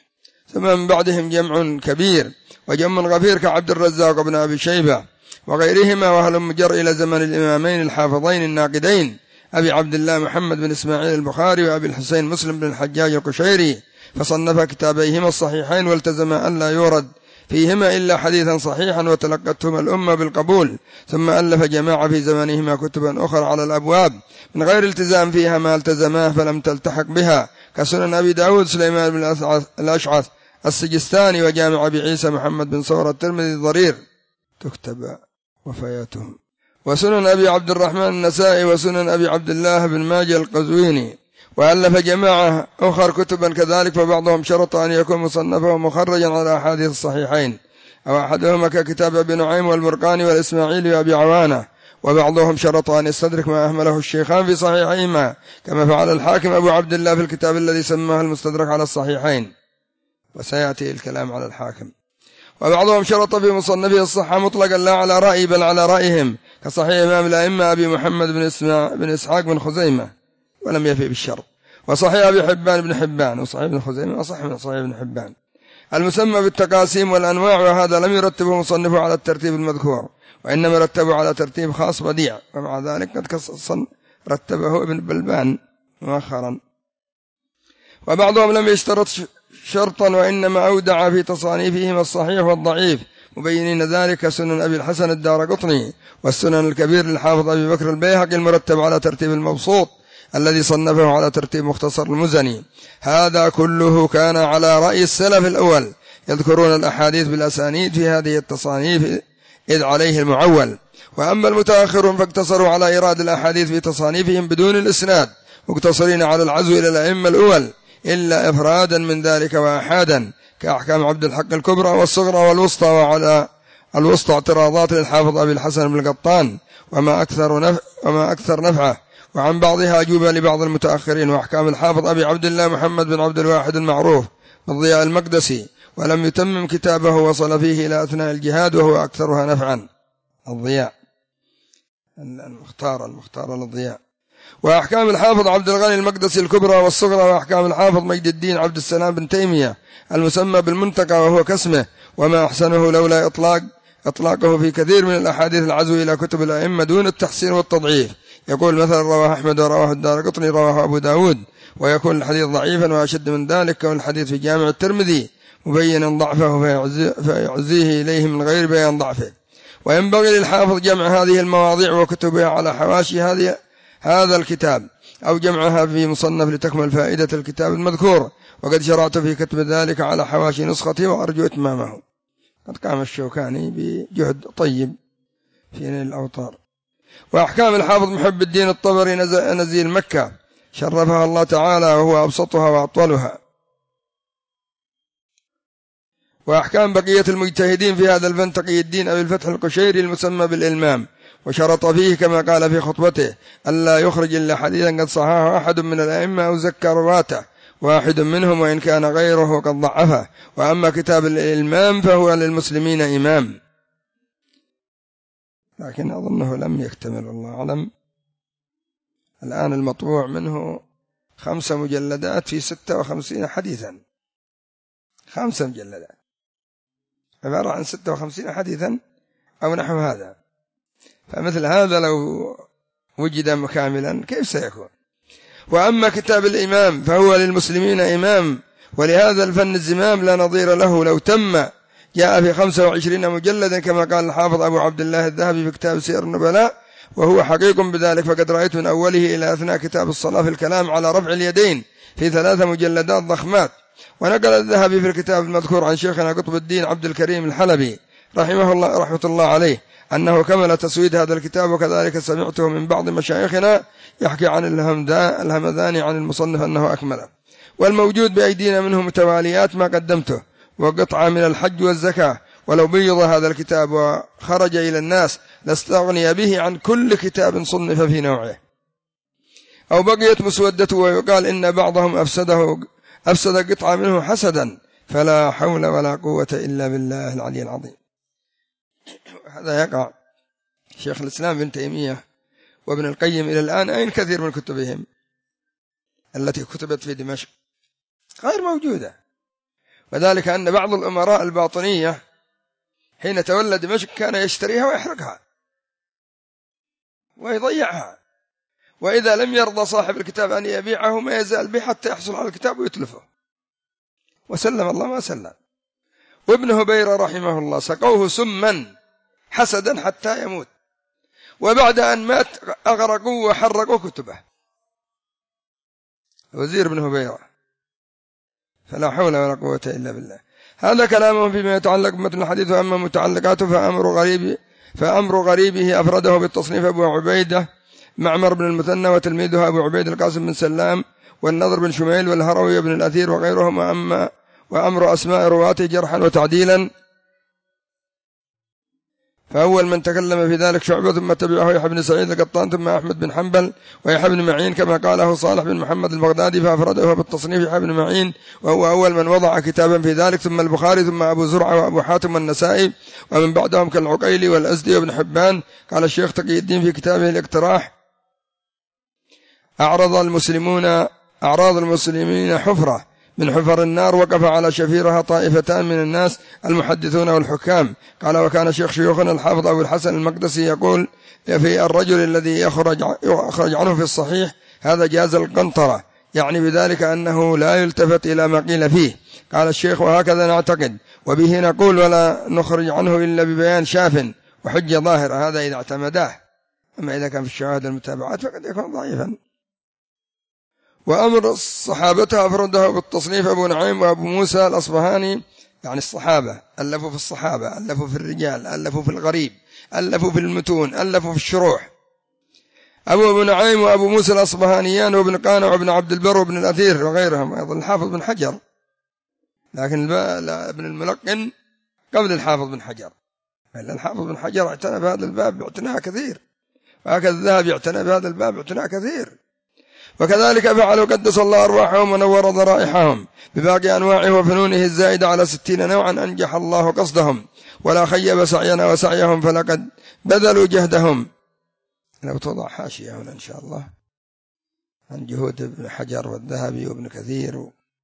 ثم من بعدهم جمع كبير وجمع غفير كعبد الرزاق بن أبي شيبة وغيرهما، وهلم جر إلى زمن الإمامين الحافظين الناقدين أبي عبد الله محمد بن إسماعيل البخاري وأبي الحسين مسلم بن الحجاج القشيري، فصنف كتابيهما الصحيحين والتزم أن لا يورد فيهما إلا حديثا صحيحا وتلقتهما الأمة بالقبول، ثم ألف جماعة في زمانهما كتبا أخرى على الأبواب من غير التزام فيها ما التزماه فلم تلتحق بها، كسنن أبي داود سليمان بن الأشعث السجستاني وجامع أبي عيسى محمد بن صور الترمذي الضرير تكتب وفياتهم، وسنن أبي عبد الرحمن النسائي، وسنن أبي عبد الله بن ماجه القزويني، وألف جماعة أخر كتبا كذلك، فبعضهم شرط أن يكون مصنفا ومخرجا على أحاديث الصحيحين أو أحدهما ككتاب أبي نعيم والبرقاني والإسماعيلي وأبي عوانة، وبعضهم شرط أن يستدرك ما أهمله الشيخان في صحيحيهما كما فعل الحاكم أبو عبد الله في الكتاب الذي سماه المستدرك على الصحيحين، وسيأتي الكلام على الحاكم. وبعضهم شرط في مصنفه الصحة مطلقا لا على رأي بل على رأيهم كصحيح إمام الأئمة أبي محمد بن إسحاق بن خزيمة ولم يفي بالشرط، وصحيح أبي حبان بن حبان، وصحيح ابن خزيمة أصح من صحيح ابن حبان المسمى بالتقاسيم والأنواع، وهذا لم يرتبه مصنفه على الترتيب المذكور وإنما رتبه على ترتيب خاص بديع، ومع ذلك قد رتبه ابن بلبان مؤخرا. وبعضهم لم يشترط شرطا وإنما أودع في تصانيفهم الصحيح والضعيف مبينين ذلك سنن أبي الحسن الدارقطني والسنن الكبير للحافظ أبي بكر البيهقي المرتب على ترتيب المبسوط الذي صنفه على ترتيب مختصر المزني. هذا كله كان على رأي السلف الأول يذكرون الأحاديث بالأسانيد في هذه التصانيف إذ عليه المعول، وأما المتأخرون فاقتصروا على إيراد الأحاديث في تصانيفهم بدون الإسناد مقتصرين على العزو إلى الأئمة الأول إلا إفرادا من ذلك وأحادا كأحكام عبد الحق الكبرى والصغرى والوسطى، وعلى الوسطى اعتراضات للحافظ أبي الحسن بن القطان وما أكثر نفعه، وعن بعضها أجوبة لبعض المتأخرين، وأحكام الحافظ أبي عبد الله محمد بن عبد الواحد المعروف بالضياء المقدسي ولم يتمم كتابه وصل فيه إلى أثناء الجهاد وهو أكثرها نفعا الضياء المختار للضياء، وأحكام الحافظ عبد الغني المقدسي الكبرى والصغرى، وأحكام الحافظ مجد الدين عبد السلام بن تيمية المسمى بالمنتقى وهو كاسمه، وما أحسنه لولا إطلاقه في كثير من الأحاديث العزو إلى كتب الأئمة دون التحسين والتضعيف، يقول مثلا رواه أحمد ورواه الدارقطني رواه أبو داود، ويكون الحديث ضعيفا، وأشد من ذلك كون الحديث في جامع الترمذي مبينا ضعفه فيعزيه إليه من غير بيان ضعفه. وينبغي للحافظ جمع هذه المواضيع وكتبها على حواشي هذا الكتاب أو جمعها في مصنف لتكمل فائدة الكتاب المذكور، وقد شرعت في كتب ذلك على حواشي نسختي وأرجو إتمامه. قد قام الشوكاني بجهد طيب في نيل الأوطار. وأحكام الحافظ محب الدين الطبري نزيل مكة شرفها الله تعالى وهو أبسطها وأطولها. وأحكام بقية المجتهدين في هذا الفن تقي الدين أبي الفتح القشيري المسمى بالإلمام، وشرط فيه كما قال في خطبته ألا يخرج إلا حديثا قد صححه أحد من الأئمة أو زكى رواته واحد منهم وإن كان غيره قد ضعفه. وأما كتاب الإلمام فهو للمسلمين إمام، لكن أظنه لم يكتمل الله أعلم. الآن المطبوع منه 5 مجلدات في 56 حديثا، 5 مجلدات عبارة عن 56 حديثا أو نحو هذا، فمثل هذا لو وجد كاملا كيف سيكون؟ وأما كتاب الإمام فهو للمسلمين إمام، ولهذا الفن الزمام لا نظير له لو تم، جاء في 25 مجلدا كما قال الحافظ أبو عبد الله الذهبي في كتاب سير النبلاء، وهو حقيق بذلك، فقد رأيت من أوله إلى أثناء كتاب الصلاة في الكلام على رفع اليدين في 3 مجلدات ضخمات. ونقل الذهبي في الكتاب المذكور عن شيخنا قطب الدين عبد الكريم الحلبي رحمة الله عليه أنه كمل تسويد هذا الكتاب، وكذلك سمعته من بعض مشايخنا يحكي عن الهمذاني عن المصنف أنه أكمله. والموجود بأيدينا منه متواليات ما قدمته وقطعة من الحج والزكاة، ولو بيض هذا الكتاب وخرج إلى الناس لاستغني به عن كل كتاب صنف في نوعه، أو بقيت مسودته ويقال إن بعضهم أفسد قطعة منه حسدا، فلا حول ولا قوة إلا بالله العلي العظيم. هذا يقع شيخ الإسلام ابن تيمية وابن القيم إلى الآن أين كثير من كتبهم التي كتبت في دمشق غير موجودة، وذلك أن بعض الأمراء الباطنية حين تولى دمشق كان يشتريها ويحرقها ويضيعها، وإذا لم يرضى صاحب الكتاب أن يبيعه ما يزال به حتى يحصل على الكتاب ويتلفه، وسلم الله ما سلم. وابن هبيرة رحمه الله سقوه سما حسدا حتى يموت، وبعد أن مات أغرقوا وحرقوا كتبه، وزير ابن هبيرة، فلا حول ولا قوة إلا بالله. هذا كلامهم فيما يتعلق بمتن الحديث. وأما متعلقاته فأمر غريبه أفرده بالتصنيف أبو عبيدة معمر بن المثنى وتلميذه أبو عبيد القاسم بن سلام والنضر بن شميل والهروي بن الأثير وغيرهم. وأمر أسماء رواته جرحا وتعديلا، فأول من تكلم في ذلك شعبة، ثم تبعه يحيى بن سعيد القطان، ثم أحمد بن حنبل ويحيى بن معين كما قاله صالح بن محمد البغدادي، فأفرده بالتصنيف يحيى بن معين وهو أول من وضع كتابا في ذلك، ثم البخاري، ثم أبو زرعة وأبو حاتم والنسائي، ومن بعدهم كالعقيلي والأزدي وابن حبان. قال الشيخ تقي الدين في كتابه الاقتراح: أعراض المسلمين حفرة من حفر النار وقف على شفيرها طائفتان من الناس المحدثون والحكام. قال: وكان شيوخنا الحافظ أبو الحسن المقدسي يقول في الرجل الذي يخرج عنه في الصحيح هذا جاز القنطرة، يعني بذلك أنه لا يلتفت إلى ما قيل فيه. قال الشيخ: وهكذا نعتقد وبه نقول، ولا نخرج عنه إلا ببيان شاف وحجة ظاهرة، هذا إذا اعتمداه، أما إذا كان في الشواهد المتابعات فقد يكون ضعيفا. وأمر الصحابة أفرده بالتصنيف أبو نعيم وأبو موسى الأصبهاني، يعني الصحابة ألفوا في الصحابة، ألفوا في الرجال، ألفوا في الغريب، ألفوا في المتون، ألفوا في الشروح. أبو نعيم وأبو موسى الأصبهانيان وابن قانع وابن عبد البر وابن الأثير وغيرهم، أيضا الحافظ بن حجر، لكن ابن الملقن قبل الحافظ بن حجر، لأن الحافظ بن حجر اعتنى بهذا الباب باعتناء كثير، وهكذا الذهبي اعتنى بهذا الباب باعتناء كثير. وكذلك فعلوا قدس الله أرواحهم ونور ضرائحهم بباقي أنواعه وفنونه الزائدة على 60 نوعا، أنجح الله قصدهم ولا خيب سعينا وسعيهم، فلقد بذلوا جهدهم. لو توضع حاشية هنا إن شاء الله عن جهود ابن حجر والذهبي وابن كثير.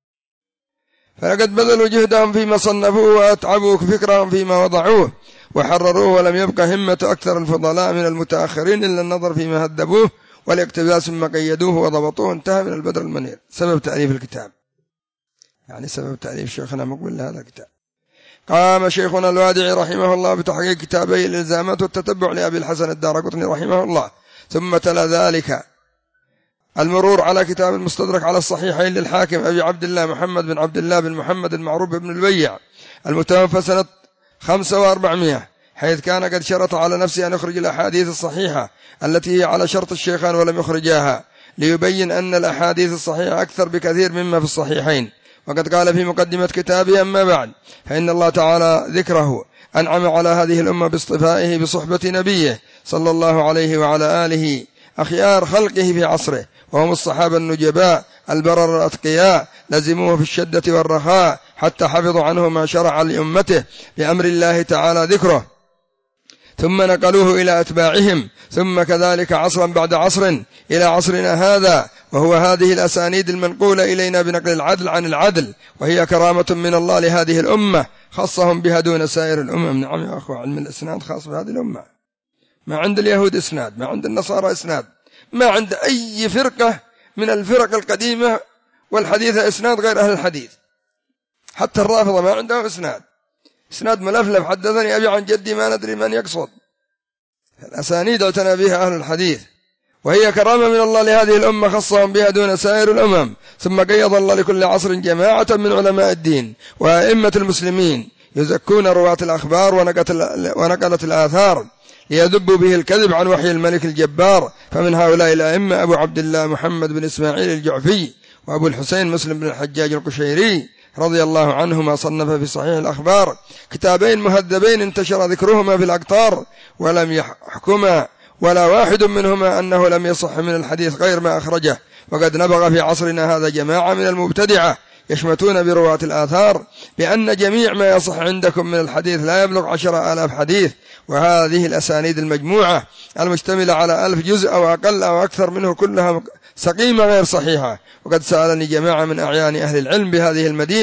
فلقد بذلوا جهدهم فيما صنفوه وأتعبوا فكرهم فيما وضعوه وحرروه، ولم يبقى همة أكثر الفضلاء من المتأخرين إلا النظر فيما هذبوه والاقتباس مما قيدوه وضبطوه. انتهى من البدر المنير. سبب تأليف الكتاب، يعني سبب تأليف شيخنا مقبل لهذا الكتاب: قام شيخنا الوادعي رحمه الله بتحقيق كتابي الإلزامات والتتبع لأبي الحسن الدارقطني رحمه الله، ثم تلا ذلك المرور على كتاب المستدرك على الصحيحين للحاكم أبي عبد الله محمد بن عبد الله بن محمد المعروف بن البيع المتوفى سنة 500، حيث كان قد شرط على نفسه أن يخرج الأحاديث الصحيحة التي هي على شرط الشيخان ولم يخرجاها، ليبين أن الأحاديث الصحيحة أكثر بكثير مما في الصحيحين. وقد قال في مقدمة كتابه: أما بعد، فإن الله تعالى ذكره أنعم على هذه الأمة باصطفائه بصحبة نبيه صلى الله عليه وعلى آله أخيار خلقه في عصره، وهم الصحابة النجباء البرر الأتقياء، لزموه في الشدة والرخاء حتى حفظوا عنه ما شرع لأمته بأمر الله تعالى ذكره، ثم نقلوه إلى أتباعهم، ثم كذلك عصرا بعد عصر إلى عصرنا هذا، وهو هذه الأسانيد المنقولة إلينا بنقل العدل عن العدل، وهي كرامة من الله لهذه الأمة خصهم بها دون سائر الأمم. نعم يا أخوة، علم الإسناد خاص بهذه الأمة، ما عند اليهود إسناد، ما عند النصارى إسناد، ما عند أي فرقة من الفرق القديمة والحديثة إسناد غير أهل الحديث. حتى الرافضة ما عندهم إسناد ملفلف، حدثني أبي عن جدي ما ندري من يقصد. الأسانيد اعتنى بها أهل الحديث، وهي كرامة من الله لهذه الأمة خصهم بها دون سائر الأمم. ثم قيض الله لكل عصر جماعة من علماء الدين وأئمة المسلمين يزكون رواة الأخبار ونقلة الآثار، ليذبوا به الكذب عن وحي الملك الجبار. فمن هؤلاء الأئمة أبو عبد الله محمد بن إسماعيل الجعفي، وأبو الحسين مسلم بن الحجاج القشيري رضي الله عنهما، صنف في صحيح الأخبار كتابين مهذبين انتشر ذكرهما في الأقطار، ولم يحكما ولا واحد منهما أنه لم يصح من الحديث غير ما أخرجه. وقد نبغ في عصرنا هذا جماعة من المبتدعة يشمتون برواة الآثار بأن جميع ما يصح عندكم من الحديث لا يبلغ 10,000 حديث، وهذه الأسانيد المجموعة المشتملة على 1000 جزء أو أقل أو أكثر منه كلها سقيمة غير صحيحة. وقد سألني جماعة من أعيان أهل العلم بهذه المدينة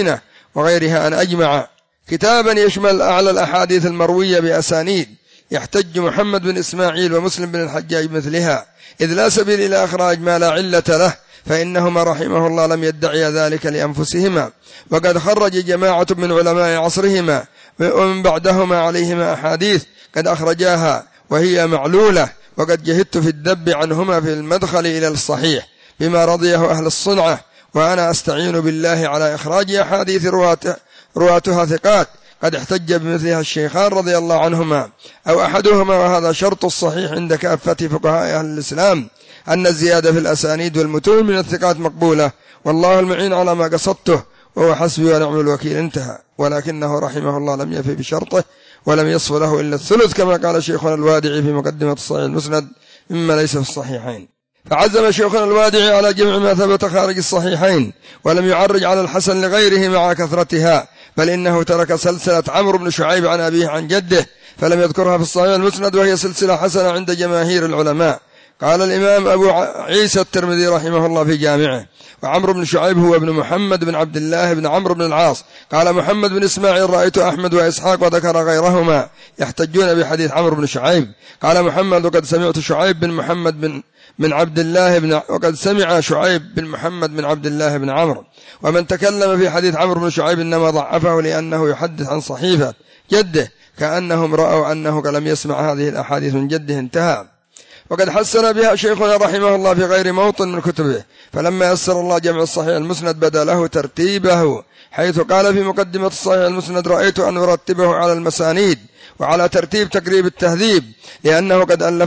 وغيرها أن أجمع كتابا يشمل أعلى الأحاديث المروية بأسانيد يحتج محمد بن إسماعيل ومسلم بن الحجاج مثلها، إذ لا سبيل إلى إخراج ما لا علة له، فإنهما رحمه الله لم يدعيا ذلك لأنفسهما، وقد خرج جماعة من علماء عصرهما ومن بعدهما عليهما أحاديث قد أخرجاها وهي معلولة، وقد جهدت في الذب عنهما في المدخل إلى الصحيح بما رضيه أهل الصنعة، وأنا أستعين بالله على إخراج أحاديث رواتها ثقات قد احتج بمثلها الشيخان رضي الله عنهما أو أحدهما، وهذا شرط الصحيح عند كافة فقهاء أهل الإسلام أن الزيادة في الأسانيد والمتون من الثقات مقبولة، والله المعين على ما قصدته، وهو حسبي ونعم الوكيل. انتهى. ولكنه رحمه الله لم يفي بشرطه ولم يصف له إلا الثلث كما قال شيخنا الوادعي في مقدمة الصحيح المسند مما ليس في الصحيحين. فعزم شيخنا الوادعي على جمع ما ثبت خارج الصحيحين، ولم يعرج على الحسن لغيره مع كثرتها، بل إنه ترك سلسلة عمرو بن شعيب عن أبيه عن جده فلم يذكرها في الصحيح المسند، وهي سلسلة حسنة عند جماهير العلماء. قال الإمام أبو عيسى الترمذي رحمه الله في جامعه: وعمرو بن شعيب هو ابن محمد بن عبد الله بن عمرو بن العاص. قال محمد بن إسماعيل: رأيت أحمد وإسحاق وذكر غيرهما يحتجون بحديث عمرو بن شعيب. قال محمد: وقد سمعت شعيب بن محمد بن عبد الله وقد سمع شعيب بن محمد بن عبد الله بن عمرو. ومن تكلم في حديث عمرو بن شعيب إنما ضعفه لأنه يحدث عن صحيفة جده، كأنهم رأوا أنه لم يسمع هذه الأحاديث من جده. انتهى. وقد حسن بها شيخنا رحمه الله في غير موطن من كتبه، فلما يسر الله جمع الصحيح المسند بدا له ترتيبه، حيث قال في مقدمة الصحيح المسند: رأيت أن أرتبه على المسانيد وعلى ترتيب تقريب التهذيب، لأنه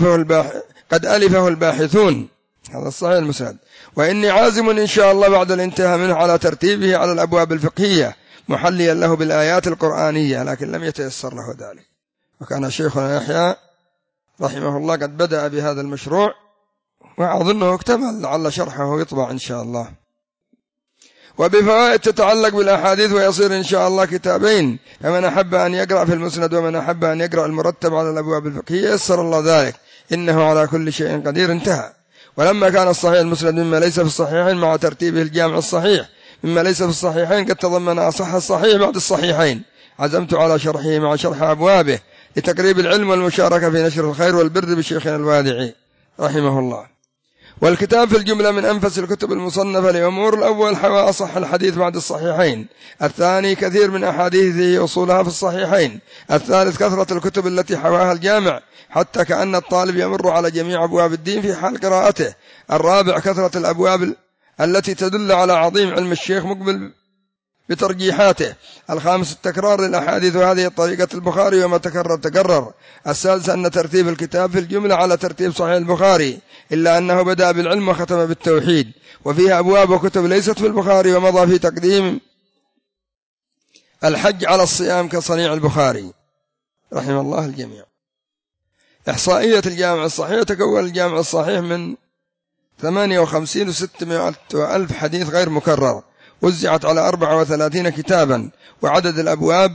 قد ألفه الباحثون. هذا الصحيح المسند. وإني عازم إن شاء الله بعد الانتهاء منه على ترتيبه على الأبواب الفقهية محليا له بالآيات القرآنية، لكن لم يتيسر له ذلك. وكان شيخنا يحيى رحمه الله قد بدأ بهذا المشروع، وأظنه اكتمل، لعل شرحه يطبع إن شاء الله، وبفوائد تتعلق بالأحاديث، ويصير إن شاء الله كتابين، فمن أحب أن يقرأ في المسند ومن أحب أن يقرأ المرتب على الأبواب الفقهية يسر الله ذلك، إنه على كل شيء قدير. انتهى. ولما كان الصحيح المسند مما ليس في الصحيحين مع ترتيبه الجامع الصحيح مما ليس في الصحيحين قد تضمن أصح الصحيح بعد الصحيحين، عزمت على شرحه مع شرح أبوابه لتقريب العلم والمشاركة في نشر الخير والبر بشيخنا الوادعي رحمه الله. والكتاب في الجملة من أنفس الكتب المصنفة لأمور: الأول حوى أصح الحديث بعد الصحيحين، الثاني كثير من أحاديثه أصولها في الصحيحين، الثالث كثرة الكتب التي حواها الجامع حتى كأن الطالب يمر على جميع أبواب الدين في حال قراءته، الرابع كثرة الأبواب التي تدل على عظيم علم الشيخ مقبل بترجيحاته، الخامس التكرار للأحاديث وهذه طريقة البخاري وما تكرر، السادس أن ترتيب الكتاب في الجملة على ترتيب صحيح البخاري، إلا أنه بدأ بالعلم وختم بالتوحيد، وفيها أبواب وكتب ليست في البخاري، ومضى في تقديم الحج على الصيام كصنيع البخاري رحمه الله الجميع. إحصائية الجامع الصحيح: تكون الجامع الصحيح من 58,600 حديث غير مكرر، وزعت على 34 كتابا، وعدد الأبواب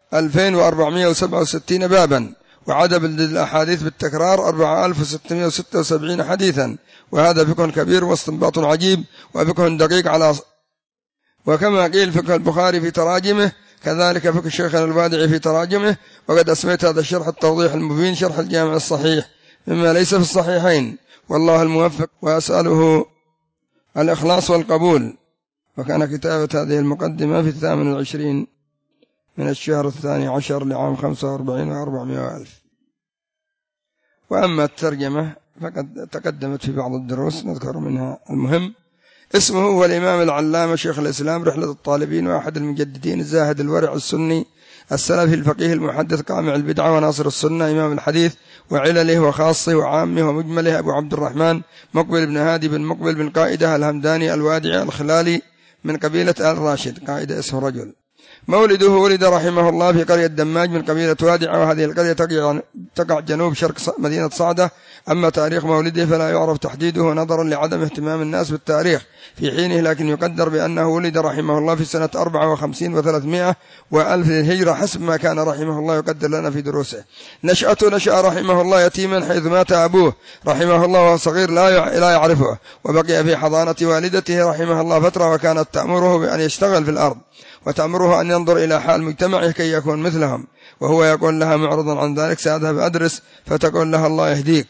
2467 بابا، وعدد الأحاديث بالتكرار 4676 حديثا، وهذا فقه كبير واستنباط عجيب وفقه دقيق وكما قيل فقه البخاري في تراجمه كذلك فقه شيخنا الوادعي في تراجمه. وقد أسميت هذا الشرح التوضيح المبين شرح الجامع الصحيح مما ليس في الصحيحين، والله الموفق، وأسأله الإخلاص والقبول. وكان كتابة هذه المقدمة في 28 من الشهر 12 لعام 45 و400 ألف. وأما الترجمة فقد تقدمت في بعض الدروس نذكر منها المهم. اسمه هو الإمام العلامة شيخ الإسلام رحلة الطالبين، وأحد المجددين الزاهد الورع السني السلفي الفقيه المحدث قامع البدعة وناصر السنة، إمام الحديث وعلله وخاصه وعامه ومجمله، أبو عبد الرحمن مقبل بن هادي بن مقبل بن قائدة الهمداني الوادعي الخلالي من قبيلة آل راشد. قائدة اسم رجل. مولده: ولد رحمه الله في قرية دماج من قبيلة وادعة، وهذه القرية تقع جنوب شرق مدينة صعدة. أما تاريخ مولده فلا يعرف تحديده نظرا لعدم اهتمام الناس بالتاريخ في حينه، لكن يقدر بأنه ولد رحمه الله في سنة 54 و300 وألف للهجرة حسب ما كان رحمه الله يقدر لنا في دروسه. نشأته: نشأ رحمه الله يتيما حيث مات أبوه رحمه الله وهو صغير لا يعرفه، وبقي في حضانة والدته رحمه الله فترة، وكانت تأمره بأن يشتغل في الأرض، وتأمره أن ينظر إلى حال مجتمعه كي يكون مثلهم، وهو يقول لها معرضا عن ذلك سأذهب أدرس، فتقول لها الله يهديك.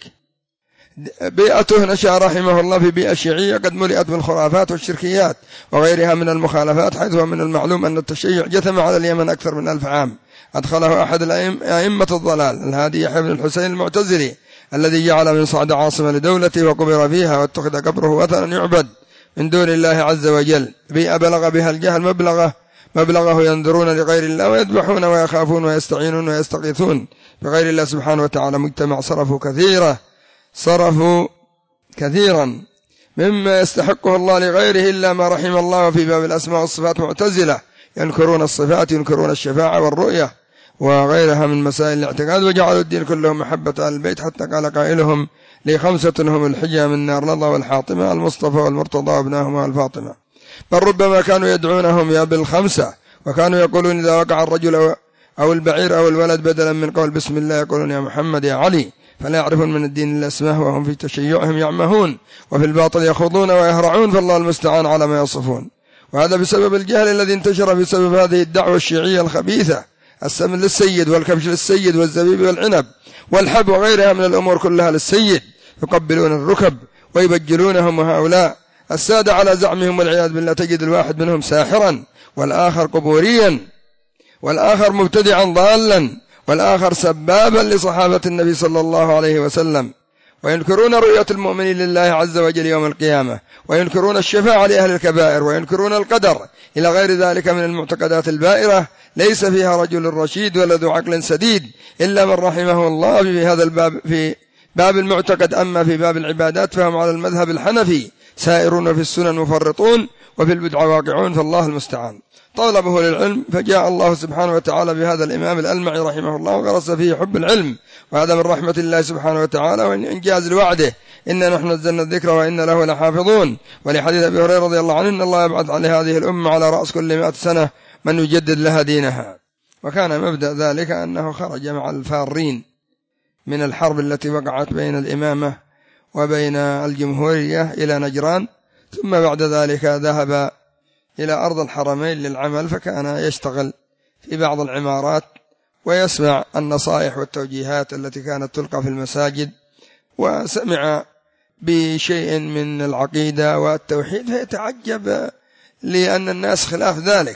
بيئته نشأ رحمه الله في بيئة شيعية قد ملئت بالخرافات والشركيات وغيرها من المخالفات، حيث هو من المعلوم أن التشيع جثم على اليمن أكثر من 1000 عام. أدخله أحد أئمة الضلال الهادي يحيى بن الحسين المعتزلي، الذي جعل من صعد عاصمة لدولته وقبر فيها واتخذ قبره وثنا يعبد من دون الله عز وجل. بيئة بلغ بها الجهل مبلغه ينذرون لغير الله ويذبحون ويخافون ويستعينون ويستغيثون بغير الله سبحانه وتعالى. مجتمع صرفوا كثيرا مما يستحقه الله لغيره إلا ما رحم الله. في باب الأسماء والصفات معتزلة ينكرون الصفات، ينكرون الشفاعة والرؤية وغيرها من مسائل الاعتقاد، وجعلوا الدين كله محبة آل البيت، حتى قال قائلهم: لي 5 هم الحجة من نار لظى والحاطمة المصطفى والمرتضى وابناهما الفاطمة. بل ربما كانوا يدعونهم يا بالخمسة، وكانوا يقولون إذا وقع الرجل أو البعير أو الولد بدلا من قول بسم الله يقولون يا محمد يا علي، فلا يعرفون من الدين إلا اسمه وهم في تشيعهم يعمهون وفي الباطل يخوضون ويهرعون، فالله المستعان على ما يصفون. وهذا بسبب الجهل الذي انتشر بسبب هذه الدعوة الشيعية الخبيثة، السمن للسيد والكبش للسيد والزبيب والعنب والحب وغيرها من الأمور كلها للسيد، يقبلون الركب ويبجلونهم. وهؤلاء السادة على زعمهم والعياذ بالله تجد الواحد منهم ساحرا، والآخر قبوريا، والآخر مبتدعا ضالا، والآخر سبابا لصحابة النبي صلى الله عليه وسلم. وينكرون رؤية المؤمنين لله عز وجل يوم القيامة، وينكرون الشفاعة لأهل الكبائر، وينكرون القدر إلى غير ذلك من المعتقدات البائرة ليس فيها رجل رشيد ولا ذو عقل سديد إلا من رحمه الله في هذا الباب، في باب المعتقد. أما في باب العبادات فهم على المذهب الحنفي سائرون، في السنن مفرطون، وفي البدع واقعون، فالله المستعان. طلبه للعلم فجاء الله سبحانه وتعالى بهذا الإمام الألمعي رحمه الله وغرس فيه حب العلم، وهذا من رحمة الله سبحانه وتعالى وإنجاز لوعده: إنا نحن نزلنا الذكر وإنا له لحافظون. ولحديث أبي هريرة رضي الله عنه: إن الله يبعث على هذه الأمة على رأس كل 100 سنة من يجدد لها دينها. وكان مبدأ ذلك أنه خرج مع الفارين من الحرب التي وقعت بين الإمامة وبين الجمهورية إلى نجران، ثم بعد ذلك ذهب إلى أرض الحرمين للعمل، فكان يشتغل في بعض العمارات ويسمع النصائح والتوجيهات التي كانت تلقى في المساجد، وسمع بشيء من العقيدة والتوحيد فيتعجب، لأن الناس خلاف ذلك،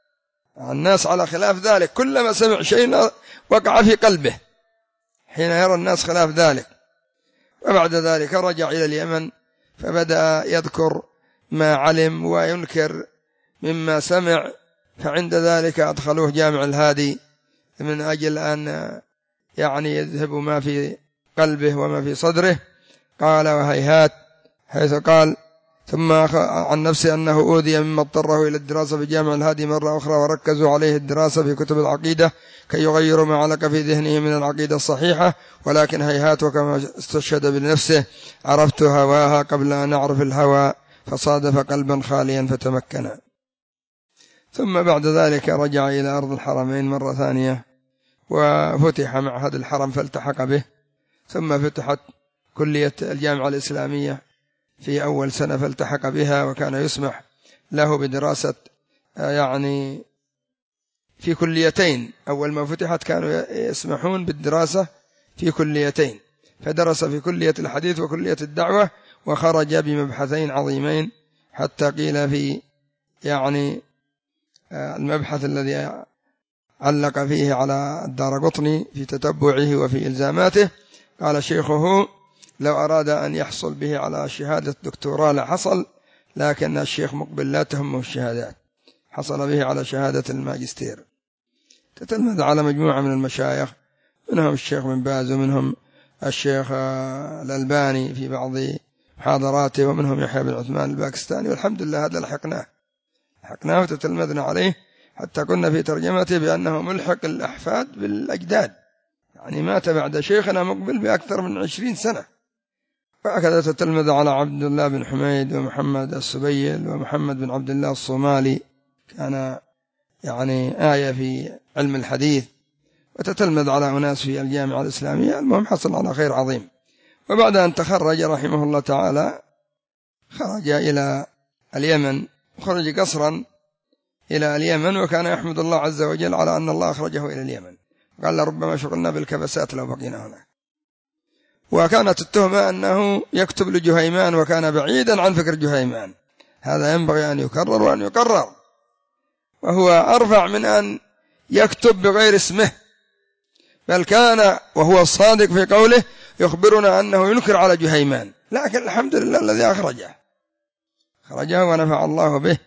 الناس على خلاف ذلك، كلما سمع شيء وقع في قلبه حين يرى الناس خلاف ذلك. وبعد ذلك رجع إلى اليمن فبدأ يذكر ما علم وينكر مما سمع، فعند ذلك أدخلوه جامع الهادي من أجل أن يذهب ما في قلبه وما في صدره. قال: وهيهات، حيث قال ثم عن نفسه أنه أوذي مما اضطره إلى الدراسة في جامع الهادي مرة أخرى، وركزوا عليه الدراسة في كتب العقيدة كي يغيروا ما علق في ذهنه من العقيدة الصحيحة، ولكن هيهات، وكما استشهد بنفسه: عرفت هواها قبل أن أعرف الهوى، فصادف قلبا خاليا فتمكن. ثم بعد ذلك رجع إلى أرض الحرمين مرة ثانية، وفتح معهد الحرم فالتحق به، ثم فتحت كلية الجامعة الإسلامية في أول سنة فالتحق بها، وكان يسمح له بدراسة في كليتين. أول ما فتحت كانوا يسمحون بالدراسة في كليتين، فدرس في كلية الحديث وكلية الدعوة، وخرج بمبحثين عظيمين، حتى قيل في المبحث الذي علق فيه على الدارقطني في تتبعه وفي إلزاماته، قال شيخه: لو أراد أن يحصل به على شهادة دكتوراه لحصل، لكن الشيخ مقبل لا تهمه الشهادات، حصل به على شهادة الماجستير. تتلمذ على مجموعة من المشايخ، منهم الشيخ بن باز، ومنهم الشيخ الألباني في بعض محاضراته، ومنهم يحيى بن عثمان الباكستاني، والحمد لله هذا لحقناه وتتلمذنا عليه، حتى كنا في ترجمته بأنه ملحق الأحفاد بالأجداد، مات بعد شيخنا مقبل بأكثر من 20 سنة. وهكذا تتلمذ على عبد الله بن حميد ومحمد السبيل ومحمد بن عبد الله الصومالي، كان آية في علم الحديث، وتتلمذ على أناس في الجامعة الإسلامية. المهم حصل على خير عظيم. وبعد أن تخرج رحمه الله تعالى خرج إلى اليمن، خرج قصرا إلى اليمن، وكان يحمد الله عز وجل على أن الله أخرجه إلى اليمن، قال لربما شغلنا بالكبسات لو بقينا هنا. وكانت التهمة أنه يكتب لجهيمان، وكان بعيدا عن فكر جهيمان، هذا ينبغي أن يكرر وأن يقرر، وهو أرفع من أن يكتب بغير اسمه، بل كان وهو الصادق في قوله يخبرنا أنه ينكر على جهيمان، لكن الحمد لله الذي أخرجه ونفع الله به.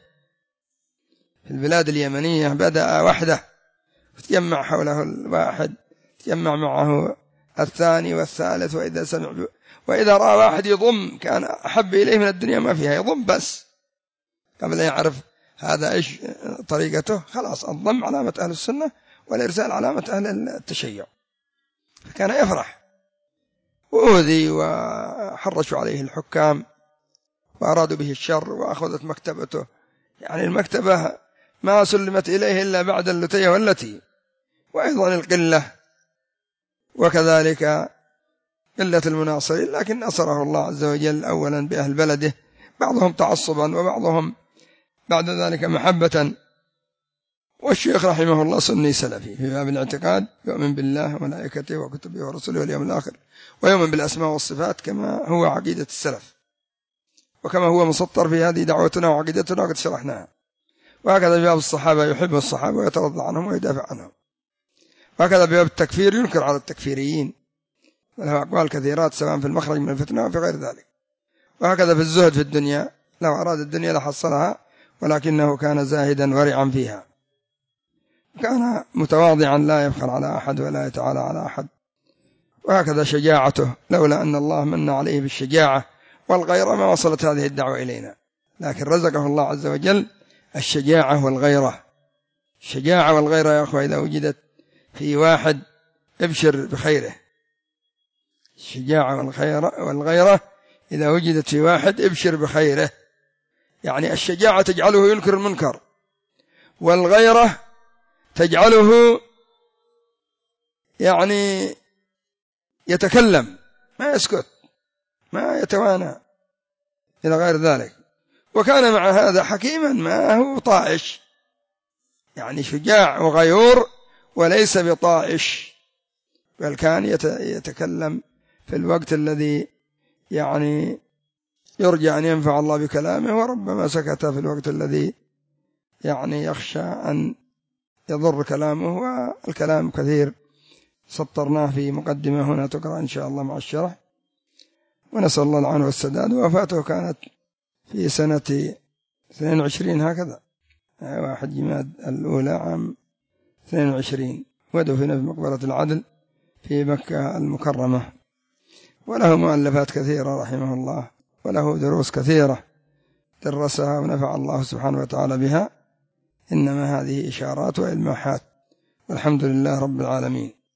في البلاد اليمنية بدأ وحده، تجمع حوله الواحد، تجمع معه الثاني والثالث، وإذا رأى واحد يضم كان أحب إليه من الدنيا ما فيها، يضم بس قبل أن يعرف هذا إيش طريقته، خلاص الضم علامة أهل السنة والإرسال علامة أهل التشيع، فكان يفرح. وأوذي وحرشوا عليه الحكام وأرادوا به الشر، وأخذت مكتبته، يعني المكتبة ما سلمت إليه إلا بعد اللتية والتي، وأيضا القلة، وكذلك قلة المناصرين، لكن نصره الله عز وجل أولا بأهل بلده، بعضهم تعصبا وبعضهم بعد ذلك محبة. والشيخ رحمه الله سني سلفي في باب الاعتقاد، يؤمن بالله وملائكته وكتبه ورسله واليوم الآخر، ويؤمن بالأسماء والصفات كما هو عقيدة السلف، وكما هو مسطر في هذه دعوتنا وعقيدتنا وقد شرحناها. وهكذا بباب الصحابة يحب الصحابة ويترضى عنهم ويدافع عنهم. وهكذا بباب التكفير ينكر على التكفيريين، وله أقوال كثيرات سواء في المخرج من الفتنة وفي غير ذلك. وهكذا في الزهد في الدنيا، لو أراد الدنيا لحصلها، ولكنه كان زاهدا ورعا فيها، كان متواضعا لا يبخل على أحد ولا يتعالى على أحد. وهكذا شجاعته، لولا أن الله من عليه بالشجاعة والغيرة ما وصلت هذه الدعوة إلينا، لكن رزقه الله عز وجل الشجاعة والغيرة. الشجاعة والغيرة يا أخوة إذا وجدت في واحد ابشر بخيره، الشجاعة والغيرة إذا وجدت في واحد ابشر بخيره، يعني الشجاعة تجعله ينكر المنكر، والغيرة تجعله يعني يتكلم ما يسكت ما يتوانى إلى غير ذلك. وكان مع هذا حكيما، ما هو طائش، يعني شجاع وغيور وليس بطائش، بل كان يتكلم في الوقت الذي يعني يرجى أن ينفع الله بكلامه، وربما سكت في الوقت الذي يعني يخشى أن يضر كلامه. والكلام كثير سطرناه في مقدمة هنا تقرأ إن شاء الله مع الشرح. ونسأل الله العون والسداد. وفاته كانت في سنة 22 هكذا، 1 جماد الأولى عام 22، ودفن في مقبرة العدل في مكة المكرمة. وله مؤلفات كثيرة رحمه الله، وله دروس كثيرة درسها ونفع الله سبحانه وتعالى بها، إنما هذه إشارات وإلماحات، والحمد لله رب العالمين.